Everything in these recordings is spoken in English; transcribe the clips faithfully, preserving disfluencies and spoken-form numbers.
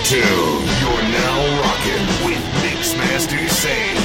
two. You're now rocking with Mixmaster Sage.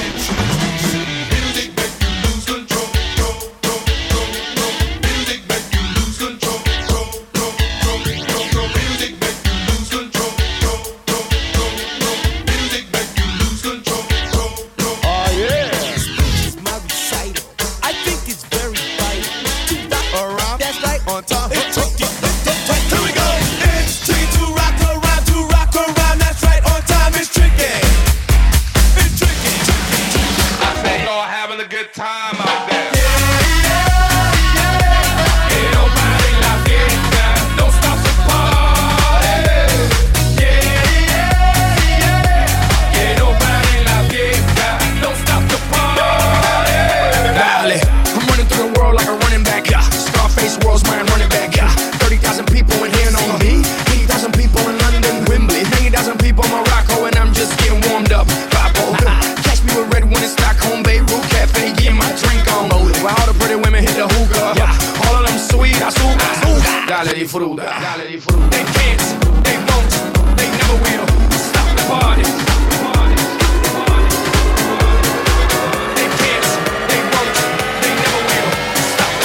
Disfruta. Dale, disfruta. They can't, they won't, they never will stop the party. They can't, they won't, they never will stop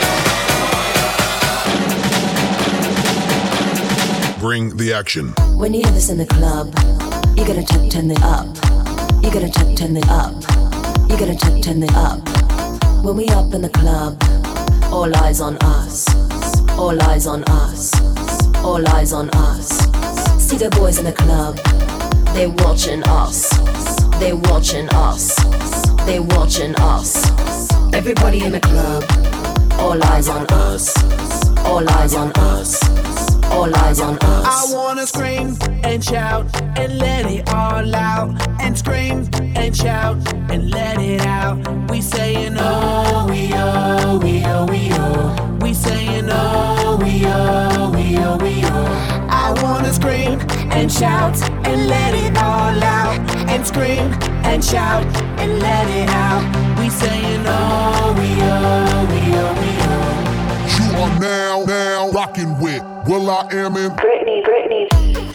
the party. Bring the action. When you hear this in the club, you gotta turn, turn it up. You gotta turn, turn it up. You gotta turn, turn it up. When we up in the club, all eyes on us. All eyes on us, all eyes on us. See the boys in the club, they watching us, they watching us, they watching us. Everybody in the club, all eyes on us, all eyes on us, all eyes on us. I wanna scream and shout and let it all out, and scream and shout and let it out. We saying oh, we oh, we oh, we oh. We saying oh, we oh, we oh, we oh. I wanna scream and shout and let it all out, and scream and shout and let it out. We saying oh, we oh, we oh, we oh. You are now, now rocking with Will I Am in Britney, Britney.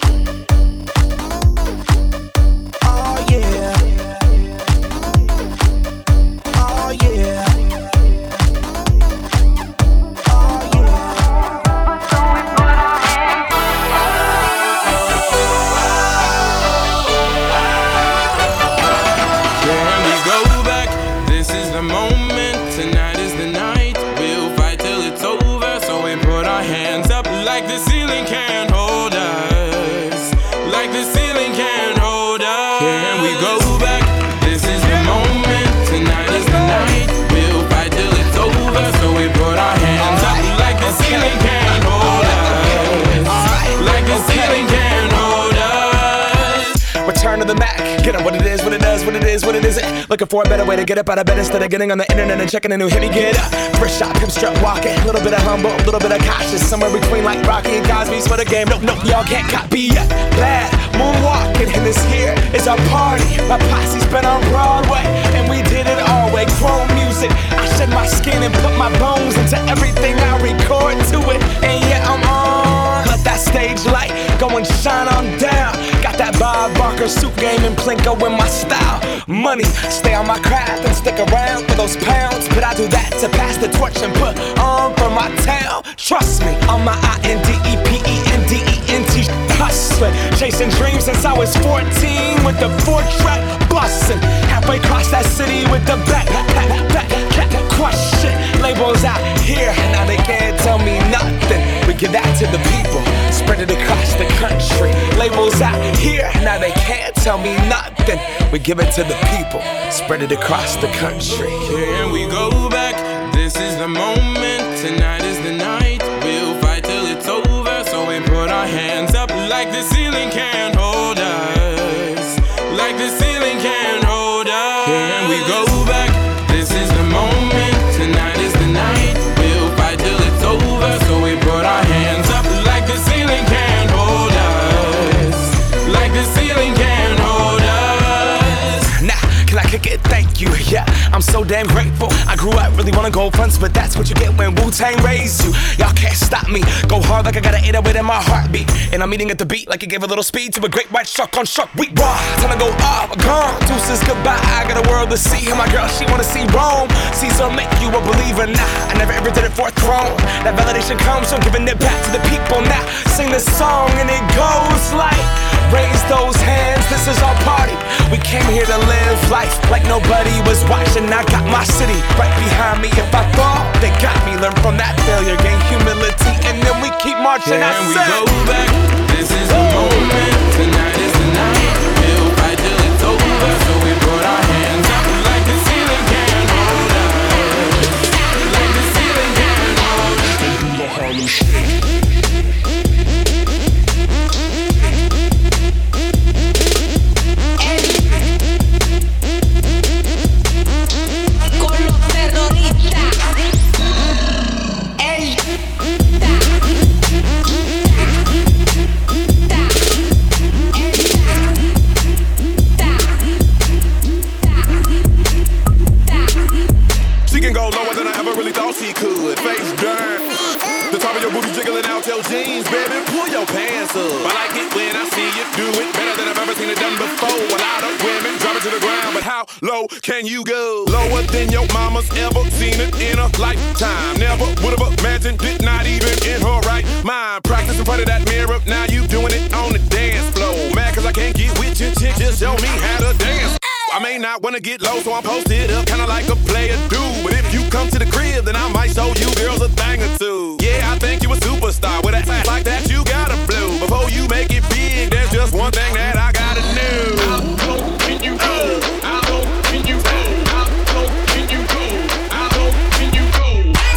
Oh yeah. Oh yeah. Return to the Mac, get up what it is, what it does, what it is, what it isn't. Looking for a better way to get up out of bed instead of getting on the internet and checking a new hit. Me get up, first shot, hip strut walking. Little bit of humble, little bit of cautious. Somewhere between like Rocky and Cosby's for the game. Nope, nope, y'all can't copy yet. Glad moonwalking, and this here is our party. My posse's been on Broadway, and we did it all way. Chrome music, I shed my skin and put my bones into everything I record to it. And yeah, I'm on. Let that stage light go and shine on down. Got that Bob Barker suit game and Plinko in my style. Money, stay on my craft and stick around for those pounds. But I do that to pass the torch and put on for my town. Trust me, on my I N D E P E N D E N T hustling. Chasing dreams since I was fourteen with the four track bustin'. Halfway across that city with the back, back, back, back, crush shit. Labels out here, now they can't tell me nothing. We give that to the people, spread it across the country. Labels out here, now they can't tell me nothing. We give it to the people, spread it across the country. Can we go back? This is the moment, tonight is the night. We'll fight till it's over, so we put our hands up like the ceiling can't hold us. Like the ceiling can't hold us. Can we go back? This is the moment, tonight is the night. We'll fight till it's over, so we put our hands up like the ceiling can't hold us. Like the ceiling can't hold us. Nah, can I kick like it, thank you. Yeah, I'm so damn grateful. I grew up really wanna go fronts, but that's what you get when Wu-Tang raised you. Y'all can't stop me. Go hard like I got an eight oh eight in my heartbeat. And I'm eating at the beat like it gave a little speed to a great white shark on shark week. Raw, time to go up, gone. Deuces goodbye. I got a world to see. And my girl, she wanna see Rome. Caesar make you a believer. Nah, I never ever did it for a throne. That validation comes from giving it back to the people. Now sing this song and it goes like, raise those hands, this is our party. We came here to live life like nobody was watching. I got my city right behind me. If I fall, they got me. Learn from that failure, gain humility, and then we keep marching. Can I we said, go back? This is the moment. Tonight is the night. We'll fight till it's over. So we put our hands up like the ceiling can't hold us. Like the ceiling can't hold us. They do the Harlem Shake. She could, face down. The top of your booty jiggling out your jeans, baby. Pull your pants up. I like it when I see you do it better than I've ever seen it done before. A lot of women drop it to the ground, but how low can you go? Lower than your mama's ever seen it in a lifetime. Never would have imagined it, not even in her right mind. Practice in front of that mirror, now you doing it on the dance floor. Mad cause I can't get with your chick, just show me how to dance. I may not wanna get low, so I'm posted up, kinda like a player do. But if you come to the crib, then I might show you girls a thing or two. Yeah, I think you a superstar. With a ass like that, you gotta blow. Before you make it big, there's just one thing that I gotta know. How low can you go? How low can you go? How low can you go? How low can you go?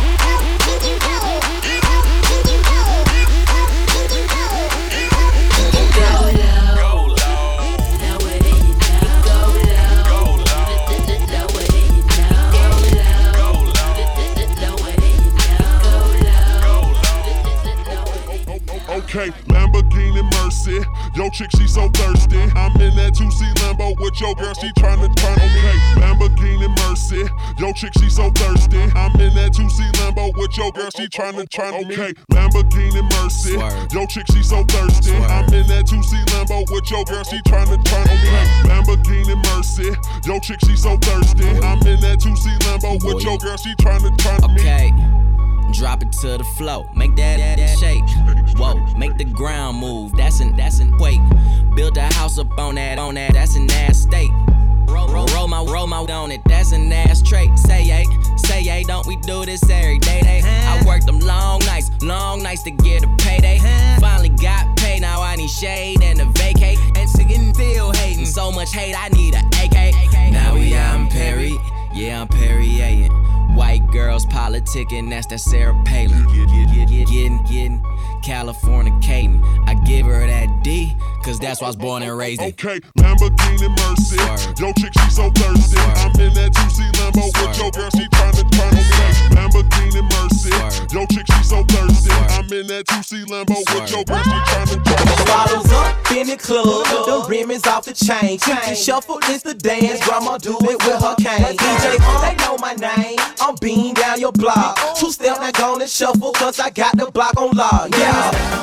Okay, Lamborghini Mercy. Yo, chick, she so thirsty. I'm in that two C Lambo with your girl, she tryna turn. Okay, Lamborghini Mercy. Yo, chick, she so thirsty. I'm in that two C Lambo with your girl, she tryna turn. Okay, Lamborghini Mercy. Yo, chick, she so thirsty. I'm in that two C Lambo with your girl, she tryna turn. Okay, Lamborghini Mercy. Yo, chick, she so thirsty. I'm in that two C Lambo with your girl, she tryna turn. Okay. Drop it to the flow, make that, that, that shake. Whoa, make the ground move, that's an, that's an quake. Build a house up on that, on that, that's an ass state. Roll, roll, roll my, roll my on it, that's an ass trait. Say yay, say yay, don't we do this every day, day? I worked them long nights, long nights to get a payday. Finally got paid, now I need shade and a vacate. And sitting still hating, so much hate, I need a A K. Now we out in Perry, yeah, I'm Perrier. White girls politicking, that's that Sarah Palin. Getting, getting, Californicating. I give her that D, cause that's why I was born and raised in. Okay, Lamborghini Mercy. Yo, chick, she so thirsty. I'm in that two C Lambo with your girl, she tryna turn. Okay, Lamborghini Mercy. Yo, chick, she so thirsty. I'm in that two C Lambo with your girl, she tryna turn. Bottles up in the club, the rim is off the chain. Chicken shuffle is the dance, grandma do it with her cane. D J, they know my name. I'm beating down your block. Two step back on the shuffle, cause I got the block on lock. Yeah.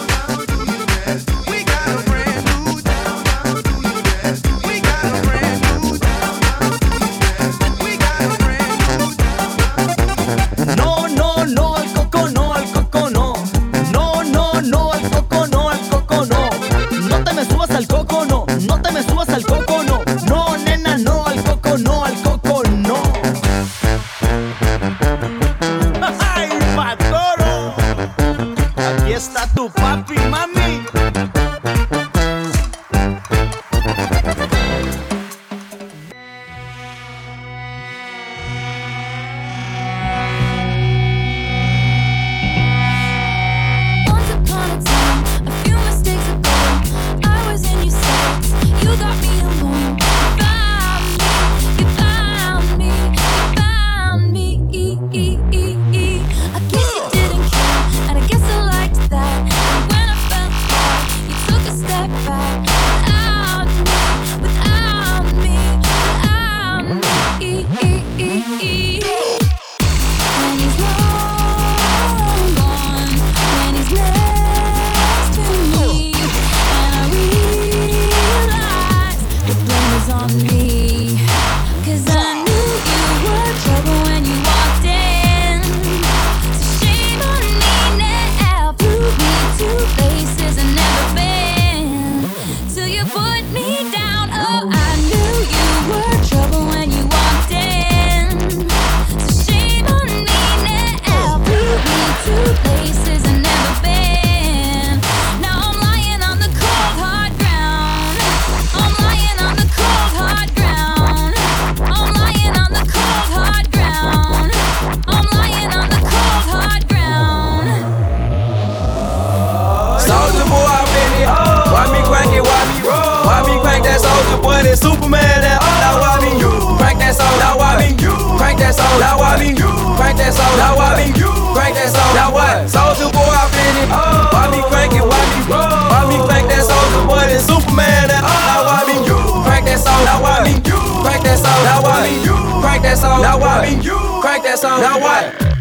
We got a brand new We got a brand new We got a brand new No, no, no, al coco no, al coco no. No, no, no, al coco no, al coco no. No te me subas al coco no. No te me subas al coco no. No, nena, no, al coco no, al coco no. ¡Ay, Patoro! Aquí está tu papi. song. Now I be crank that song. Now I be crank that song. Now what? Soulja Boy, I been it. Why me crank it? Why me why me crank that Soulja Boy? Then Superman. Now I be crank that song. Now I be crank that song. Now I be crank that song. Now I be crank that song. Now what?